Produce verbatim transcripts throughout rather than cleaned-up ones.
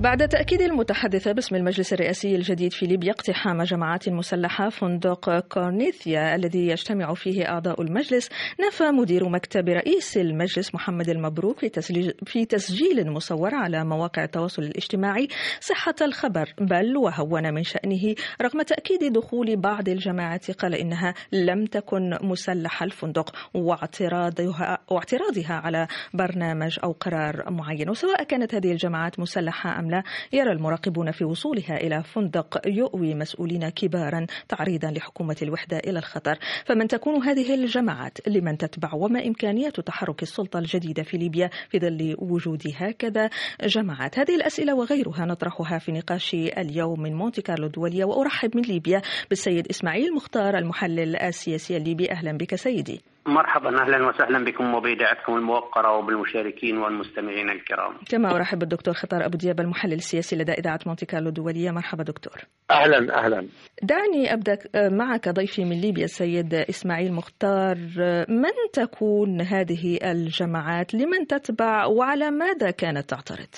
بعد تأكيد المتحدثة باسم المجلس الرئاسي الجديد في ليبيا اقتحام جماعات مسلحة فندق كورنيثيا الذي يجتمع فيه أعضاء المجلس، نفى مدير مكتب رئيس المجلس محمد المبروك في تسجيل مصور على مواقع التواصل الاجتماعي صحة الخبر، بل وهون من شأنه رغم تأكيد دخول بعض الجماعات. قال إنها لم تكن مسلحة الفندق واعتراضها, واعتراضها على برنامج أو قرار معين. وسواء كانت هذه الجماعات مسلحة أم لا، يرى المراقبون في وصولها إلى فندق يؤوي مسؤولين كبارا تعريضا لحكومة الوحدة إلى الخطر. فمن تكون هذه الجماعات؟ لمن تتبع؟ وما إمكانية تحرك السلطة الجديدة في ليبيا في ظل وجود هكذا جماعات؟ هذه الأسئلة وغيرها نطرحها في نقاش اليوم من مونتي كارلو الدولية. وأرحب من ليبيا بالسيد إسماعيل مختار المحلل السياسي الليبي. أهلا بك سيدي. مرحبا، أهلا وسهلا بكم وبإذاعتكم الموقرة وبالمشاركين والمستمعين الكرام. كما أرحب بالدكتور خطار أبو دياب المحلل السياسي لدى إذاعة مونتي كارلو الدولية. مرحبا دكتور. أهلا أهلا. دعني أبدأ معك ضيفي من ليبيا السيد إسماعيل مختار. من تكون هذه الجماعات؟ لمن تتبع؟ وعلى ماذا كانت تعترض؟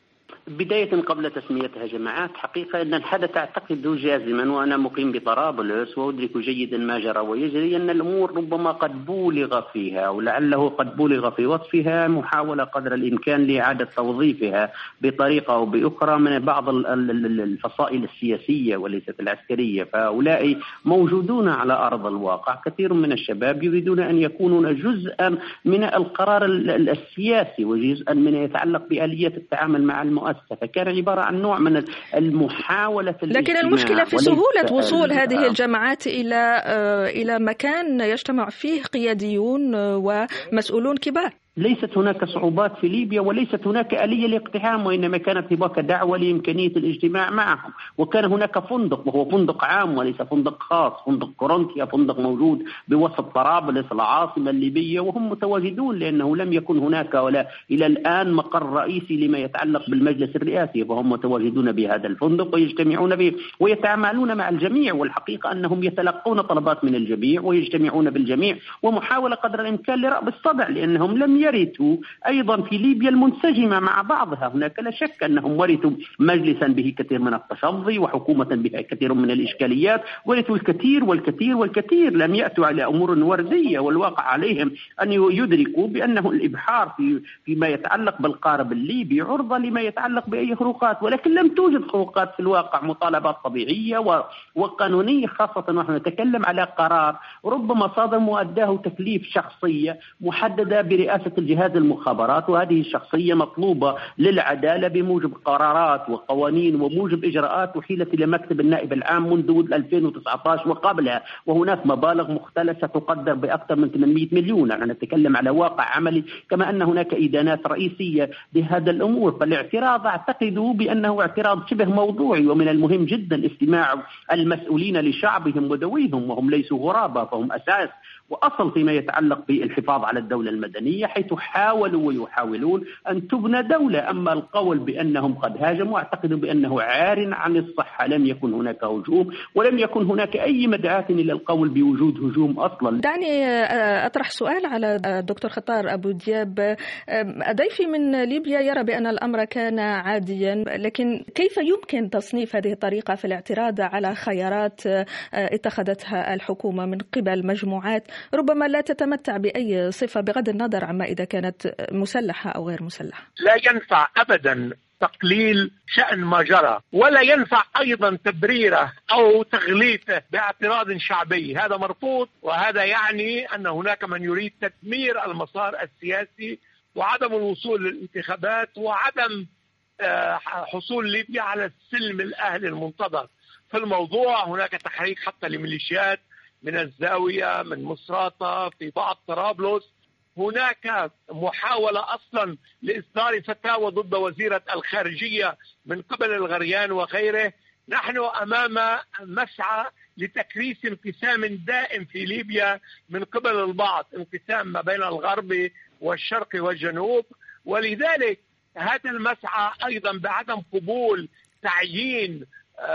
بداية قبل تسميتها جماعات، حقيقة أن الحدث أعتقد جازما وأنا مقيم بطرابلس وأدرك جيدا ما جرى ويجري أن الأمور ربما قد بولغ فيها ولعله قد بولغ في وصفها محاولة قدر الإمكان لإعادة توظيفها بطريقة أو بأخرى من بعض الفصائل السياسية وليست العسكرية. فهؤلاء موجودون على أرض الواقع، كثير من الشباب يريدون أن يكونون جزءا من القرار السياسي وجزءا من يتعلق بآلية التعامل مع المؤسسة. فكان عبارة عن نوع من المحاولة. لكن المشكلة في سهولة وصول هذه الجماعات إلى إلى مكان يجتمع فيه قياديون ومسؤولون كبار. ليست هناك صعوبات في ليبيا وليست هناك آلية لاقتحام، وإنما كانت هناك دعوة لإمكانية الاجتماع معهم. وكان هناك فندق وهو فندق عام وليس فندق خاص، فندق كورنثيا، فندق موجود بوسط طرابلس العاصمة الليبية، وهم متواجدون لأنه لم يكن هناك ولا إلى الآن مقر رئيسي لما يتعلق بالمجلس الرئاسي، فهم متواجدون بهذا الفندق ويجتمعون به ويتعاملون مع الجميع. والحقيقة أنهم يتلقون طلبات من الجميع ويجتمعون بالجميع، ومحاولة قدر الإمكان لرأب الصدع لأنهم لم يرثوا أيضا في ليبيا المنسجمة مع بعضها. هناك لا شك أنهم ورثوا مجلسا به كثير من التشظي وحكومة بها كثير من الإشكاليات، ورثوا الكثير والكثير والكثير، لم يأتوا على أمور وردية. والواقع عليهم أن يدركوا بأنه الإبحار في فيما يتعلق بالقارب الليبي عرضة لما يتعلق بأي خروقات، ولكن لم توجد خروقات في الواقع، مطالبات طبيعية وقانونية، خاصة ونحن نتكلم على قرار ربما صادم وأداه تكليف شخصية محددة برئاسة الجهاز المخابرات، وهذه الشخصية مطلوبة للعدالة بموجب قرارات وقوانين وموجب إجراءات وحيلت إلى مكتب النائب العام منذ ألفين وتسعة عشر وقبلها، وهناك مبالغ مختلفة تقدر بأكثر من ثمانمئة مليون. نحن نتكلم على واقع عملي، كما أن هناك إدانات رئيسية لهذا الأمور. فالاعتراض أعتقد بأنه اعتراض شبه موضوعي، ومن المهم جدا استماع المسؤولين لشعبهم وذويهم، وهم ليسوا غرابة، فهم أساس وأصل فيما يتعلق بالحفاظ على الدولة المدنية، حيث حاولوا ويحاولون أن تبنى دولة. أما القول بأنهم قد هاجموا أعتقد بأنه عار عن الصحة، لم يكن هناك هجوم ولم يكن هناك أي مدعاة إلى القول بوجود هجوم أصلا. دعني أطرح سؤال على الدكتور خطار أبو دياب. ضيفي من ليبيا يرى بأن الأمر كان عاديا، لكن كيف يمكن تصنيف هذه الطريقة في الاعتراض على خيارات اتخذتها الحكومة من قبل مجموعات ربما لا تتمتع بأي صفة بغض النظر عما إذا كانت مسلحة أو غير مسلحة؟ لا ينفع أبدا تقليل شأن ما جرى، ولا ينفع أيضا تبريره أو تغليفه باعتراض شعبي. هذا مرفوض، وهذا يعني أن هناك من يريد تدمير المسار السياسي وعدم الوصول للانتخابات وعدم حصول ليبيا على السلم الأهلي المنتظر. في الموضوع هناك تحريك حتى لميليشيات من الزاوية، من مصراتة، في بعض طرابلس. هناك محاولة أصلا لإصدار فتاوى ضد وزيرة الخارجية من قبل الغريان وغيره. نحن أمام مسعى لتكريس انقسام دائم في ليبيا من قبل البعض، انقسام ما بين الغرب والشرق والجنوب. ولذلك هذا المسعى أيضا بعدم قبول تعيين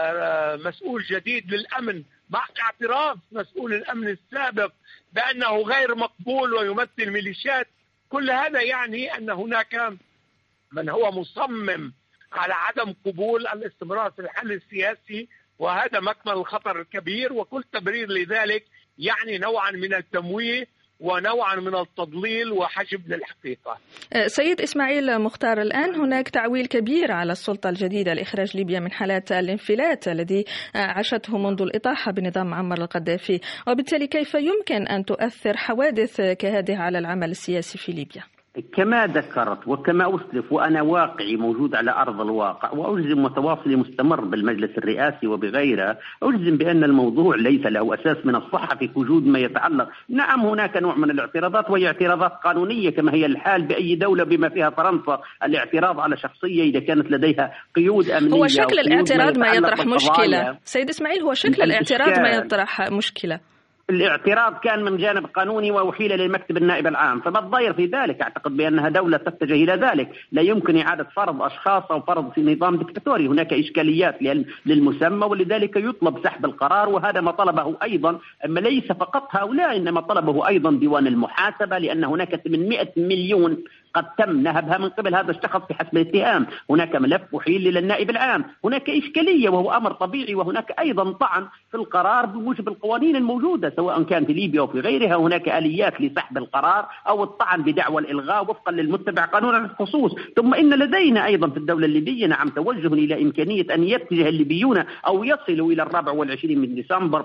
مسؤول جديد للأمن مع اعتراف مسؤول الأمن السابق بأنه غير مقبول ويمثل ميليشيات. كل هذا يعني أن هناك من هو مصمم على عدم قبول الاستمرار في الحل السياسي، وهذا مكمن الخطر الكبير. وكل تبرير لذلك يعني نوعا من التمويه ونوعا من التضليل وحجب للحقيقة. سيد إسماعيل مختار، الآن هناك تعويل كبير على السلطة الجديدة لإخراج ليبيا من حالات الانفلات الذي عاشته منذ الإطاحة بنظام معمر القذافي، وبالتالي كيف يمكن أن تؤثر حوادث كهذه على العمل السياسي في ليبيا؟ كما ذكرت وكما أسلف، وأنا واقعي موجود على أرض الواقع، وأجزم متواصل مستمر بالمجلس الرئاسي وبغيره، أجزم بأن الموضوع ليس له أساس من الصحة في وجود ما يتعلق. نعم هناك نوع من الاعتراضات، وهي اعتراضات قانونية كما هي الحال بأي دولة بما فيها فرنسا، الاعتراض على شخصية إذا كانت لديها قيود أمنية. هو شكل الاعتراض ما يطرح مشكلة سيد إسماعيل، هو شكل الاعتراض ما يطرح مشكلة. الاعتراض كان من جانب قانوني وأحيل للمكتب النائب العام، فما الضير في ذلك؟ أعتقد بأنها دولة تتجه إلى ذلك، لا يمكن إعادة فرض أشخاص أو فرض في نظام دكتاتوري، هناك إشكاليات للمسمى ولذلك يطلب سحب القرار، وهذا ما طلبه أيضا، أما ليس فقط هؤلاء إنما طلبه أيضا ديوان المحاسبة، لأن هناك ثمانمائة مليون قد تم نهبها من قبل هذا الشخص بحسب الاتهام. هناك ملف أحيل للنائب العام، هناك إشكالية وهو أمر طبيعي، وهناك أيضا طعن في القرار بموجب القوانين الموجودة سواء كان في ليبيا أو في غيرها. هناك آليات لسحب القرار أو الطعن بدعوى الإلغاء وفقا للمتبع قانون الخصوص. ثم إن لدينا أيضا في الدولة الليبية نعم توجه إلى إمكانية أن يتجه الليبيون أو يصلوا إلى الرابع والعشرين من ديسمبر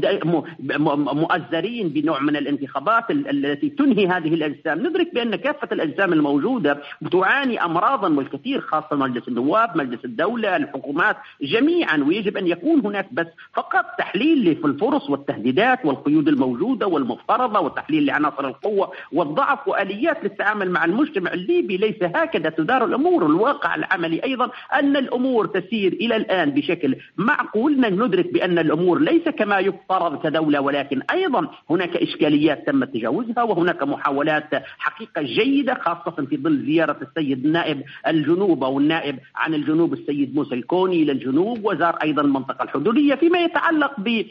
مؤزرين بنوع من الانتخابات التي تنهي هذه الأجسام. ندرك بأن كافة الأجسام الموجودة تعاني أمراضا، والكثير خاصة مجلس النواب، مجلس الدولة، الحكومات جميعا، ويجب أن يكون هناك بس فقط تحليل في الفرص والتهديدات والقيود الموجودة والمفترضة، وتحليل لعناصر القوة والضعف وآليات للتعامل مع المجتمع الليبي. ليس هكذا تدار الأمور. الواقع العملي أيضا أن الأمور تسير إلى الآن بشكل معقول. ندرك بأن الأمور ليس كما يفترض كدولة، ولكن أيضا هناك إشكاليات تم تجاوزها، وهناك محاولات حقيقة جيدة خاصة في ظل زيارة السيد نائب الجنوب أو النائب عن الجنوب السيد موسى الكوني إلى الجنوب، وزار أيضا المنطقة الحدودية. فيما يتعلق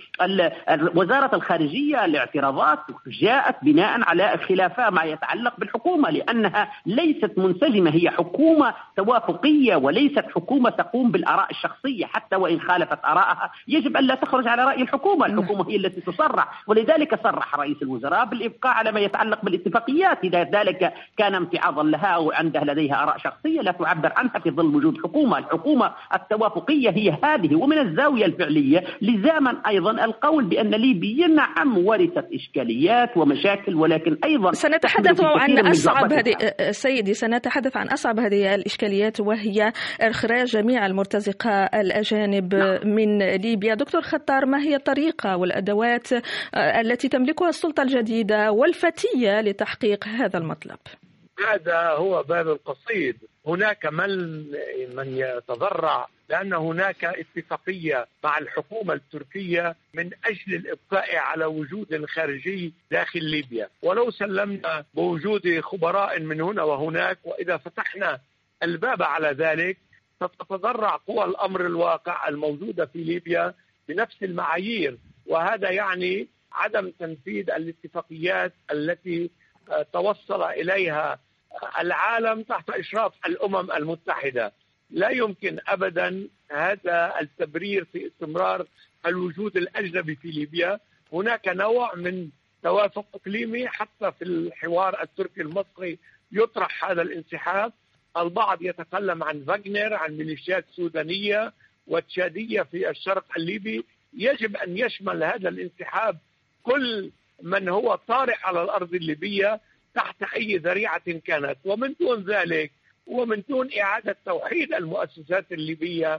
بوزارة الخارجية، الاعتراضات جاءت بناء على خلافات ما يتعلق بالحكومة، لأنها ليست منسجمة، هي حكومة توافقية وليست حكومة تقوم بالآراء الشخصية، حتى وإن خالفت آراءها يجب أن لا تخرج على رأي الحكومة. الحكومة هي التي تصرح، ولذلك صرح رئيس الوزراء بالإبقاء على ما يتعلق بالاتفاقيات إذا ذلك كان امتعاضا لها أو عندها لديها آراء شخصية لا تعبر عنها في ظل وجود حكومة. الحكومة التوافقية هي هذه. ومن الزاوية الفعلية لزاما أيضا القول بأن ليبيا نعم ورثت إشكاليات ومشاكل، ولكن أيضا سنتحدث عن أصعب هذه سيدي سنتحدث عن أصعب هذه الإشكاليات، وهي إخراج جميع المرتزقة الأجانب من ليبيا. دكتور خطار، ما هي الطريقة والأدوات التي تملكها السلطة الجديدة والفتية لتحقيق هذا المطلب؟ هذا هو باب القصيد. هناك من من يتضرع لأن هناك اتفاقية مع الحكومة التركية من أجل الإبقاء على وجود خارجي داخل ليبيا، ولو سلمنا بوجود خبراء من هنا وهناك، وإذا فتحنا الباب على ذلك ستتضرع قوى الأمر الواقع الموجودة في ليبيا بنفس المعايير، وهذا يعني عدم تنفيذ الاتفاقيات التي توصل إليها العالم تحت إشراف الأمم المتحدة. لا يمكن أبدا هذا التبرير في استمرار الوجود الأجنبي في ليبيا. هناك نوع من توافق إقليمي، حتى في الحوار التركي المصري يطرح هذا الانسحاب. البعض يتكلم عن فاغنر، عن ميليشيات سودانية وتشادية في الشرق الليبي. يجب أن يشمل هذا الانسحاب كل من هو طارئ على الأرض الليبية تحت أي ذريعة كانت، ومن دون ذلك ومن دون إعادة توحيد المؤسسات الليبية،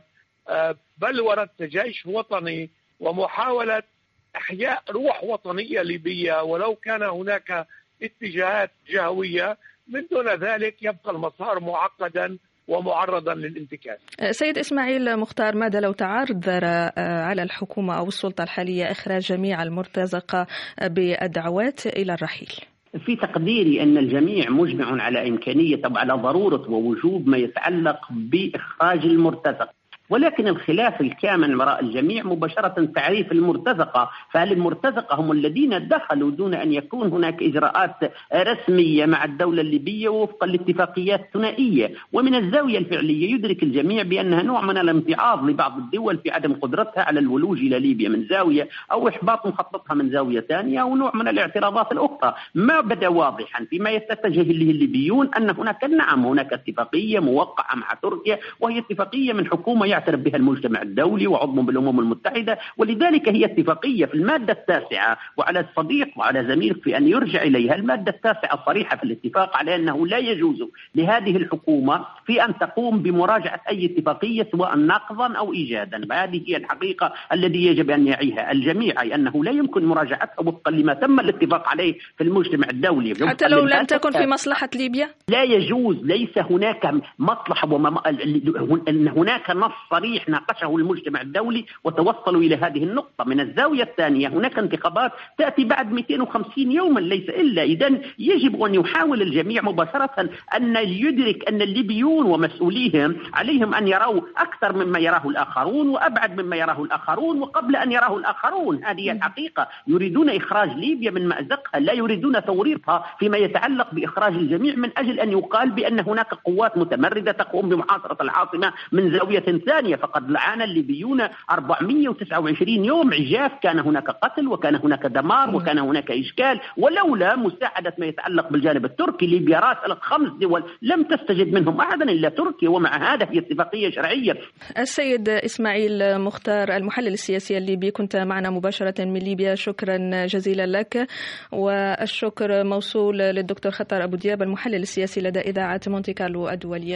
بل ورد جيش وطني ومحاولة إحياء روح وطنية ليبية ولو كان هناك اتجاهات جهوية. من دون ذلك يبقى المسار معقدا ومعرضا للانتكاس. سيد إسماعيل مختار، ماذا لو تعذر على الحكومة أو السلطة الحالية إخراج جميع المرتزقة بالدعوات إلى الرحيل؟ في تقديري أن الجميع مجمع على إمكانية أو على ضرورة ووجوب ما يتعلق بإخراج المرتزق. ولكن الخلاف الكامن وراء الجميع مباشرة تعريف المرتزقة. فهل المرتزقة هم الذين دخلوا دون أن يكون هناك إجراءات رسمية مع الدولة الليبية وفقا لاتفاقيات ثنائية؟ ومن الزاوية الفعلية يدرك الجميع بأنها نوع من الامتعاض لبعض الدول في عدم قدرتها على الولوج إلى ليبيا من زاوية، أو إحباط مخططها من زاوية ثانية، أو نوع من الاعتراضات الأخرى. ما بدا واضحا فيما يتجه إليه الليبيون أن هناك نعم هناك اتفاقية موقعة مع تركيا، وهي اتفاقية من حكومة يعترف بها المجتمع الدولي وعضو بالأمم المتحدة، ولذلك هي اتفاقية في المادة التاسعة. وعلى الصديق وعلى زميلك في أن يرجع إليها. المادة التاسعة الصريحة في الاتفاق على أنه لا يجوز لهذه الحكومة في أن تقوم بمراجعة أي اتفاقية سواء نقضا أو إيجادا. هذه هي الحقيقة الذي يجب أن يعيها الجميع، أي أنه لا يمكن مراجعتها وفقا لما تم الاتفاق عليه في المجتمع الدولي، حتى لو لم تكن في مصلحة ليبيا. لا يجوز، ليس هناك مصلحة وما أن هناك نص صريح ناقشه المجتمع الدولي وتوصلوا إلى هذه النقطة. من الزاوية الثانية هناك انتخابات تأتي بعد مئتين وخمسين يوما ليس إلا. إذن يجب أن يحاول الجميع مباشرة أن يدرك أن الليبيون ومسؤوليهم عليهم أن يروا أكثر مما يراه الآخرون وأبعد مما يراه الآخرون وقبل أن يراه الآخرون. هذه الحقيقة. يريدون إخراج ليبيا من مأزقها، لا يريدون توريطها فيما يتعلق بإخراج الجميع من أجل أن يقال بأن هناك قوات متمردة تقوم بمحاصرة العاصمة من زاوية ثانية. فقد عانى الليبيون أربعمائة وتسعة وعشرين يوم عجاف، كان هناك قتل وكان هناك دمار وكان هناك إشكال، ولولا مساعدة ما يتعلق بالجانب التركي. ليبيا راسلت خمس دول لم تستجب منهم أحدا إلا تركيا، ومع هذا هي اتفاقية شرعية. السيد إسماعيل مختار المحلل السياسي الليبي، كنت معنا مباشرة من ليبيا، شكرا جزيلا لك. والشكر موصول للدكتور خطر أبو دياب المحلل السياسي لدى إذاعة مونتي كارلو الدولية.